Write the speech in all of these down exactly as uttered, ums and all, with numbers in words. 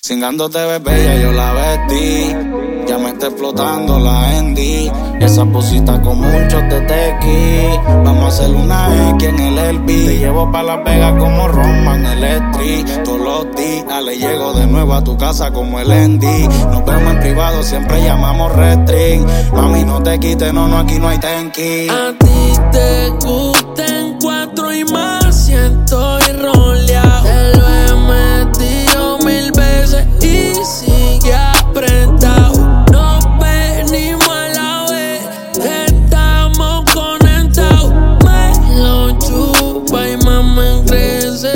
Cingando te ves bella, yo la vestí. Ya me está explotando la Endy. Esa posita con muchos de tequi. Vamos a hacer una X en el L B. Te llevo pa' Las Vegas como Roman, el Street. Todos los días le llego de nuevo a tu casa como el Endy. Nos vemos en privado, siempre llamamos Restring. Mami, no te quites, no, no, aquí no hay tenki. A ti te gustan cuatro y más, siento y roleado. Te lo he metido mil veces y sigue apretado. Nos venimos a la vez, estamos conectados. Me lo chupa y más me crece.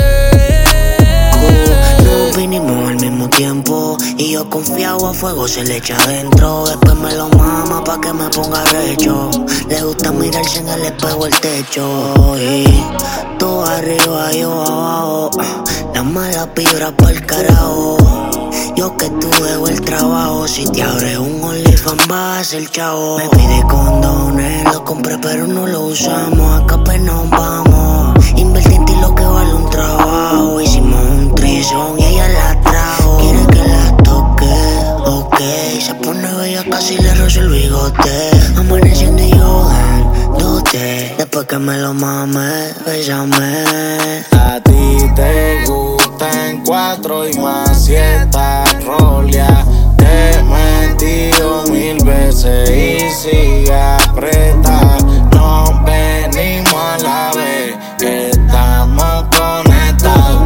Nos vinimos al mismo tiempo y yo confiado a fuego se le echa adentro. Después me lo mama pa' que me ponga recho. Le gusta mirarse en el espejo el techo. Y tú arriba, yo abajo. Las malas vibras pa'l carajo. Yo que tú dejo el trabajo. Si te abres un OnlyFans vas a ser chavo. Me pide condones, los compré pero no lo usamos. Acá pues nos vamos. Invertí en ti lo que vale un trabajo. Hicimos un trison y ella la trajo. Quiere que la toque, ok. Se pone bella casi le rozo el bigote. Amaneciendo y yo dándote. Después que me lo mame, bésame. A ti te gustan cuatro y más si estás rolea. Te he metido mil veces y sigue apretar. Nos venimos a la vez, estamos conectados.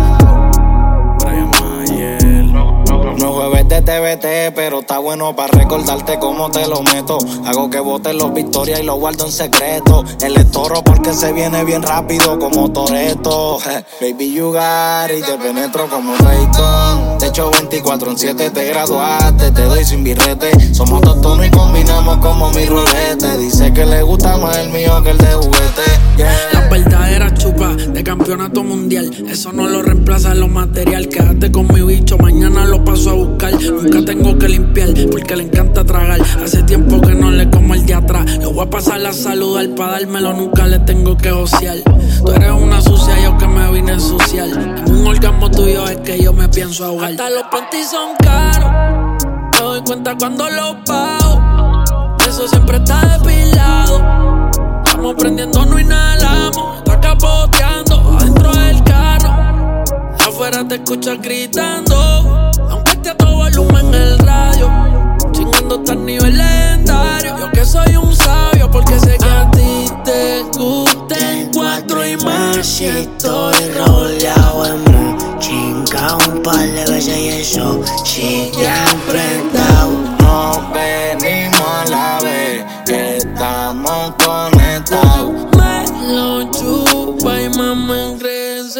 Brian Mayer. No jueves de T V T, pero está bueno para recordarte cómo te lo meto. Hago que boten los victorias y los guardo en secreto. El estoro porque se viene bien rápido como Toretto. Baby, you got it, te penetro como Raycon. Te echo veinticuatro en siete, te graduaste, te doy sin birrete. Somos dos tonos y combinamos como mi rulete. Dice que le gusta más el mío que el de juguete. Yeah. Las verdaderas chupas de campeonato mundial, eso no lo reemplaza lo material. Quédate con mi bicho, mañana lo paso a buscar. Nunca tengo que limpiar porque le encanta tragar. Hace tiempo que no le como el de atrás. Lo voy a pasar a saludar pa' dármelo, nunca le tengo que josear. Tú eres una sucia, yo que me vine a ensuciar. En un orgasmo tuyo es que yo me pienso ahogar. Hasta los panties son caros, me doy cuenta cuando los pago. Eso siempre está depilado. Estamos prendiendo, no inhalamos. Está capoteando adentro del carro. Afuera te escuchas gritando. Aunque esté a todo volumen en el radio. Chingando hasta el nivel legendario. Yo que soy un sabio porque sé que a ti te gustan cuatro y más. Si estoy rodeado en chinga un par de veces y eso sigue apretado. Nos venimos a la vez, estamos conectados. Me lo chupa y más me crece.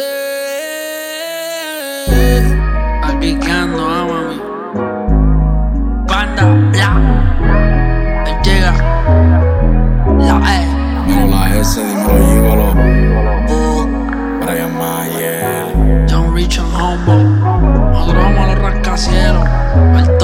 Aquí que ando, ah, mami. Banda, bla. Llega la E. No la S, dímelo, Gigolo. Brian Mayer. John Rich and Humble. Nosotros vamos a los rascacielos.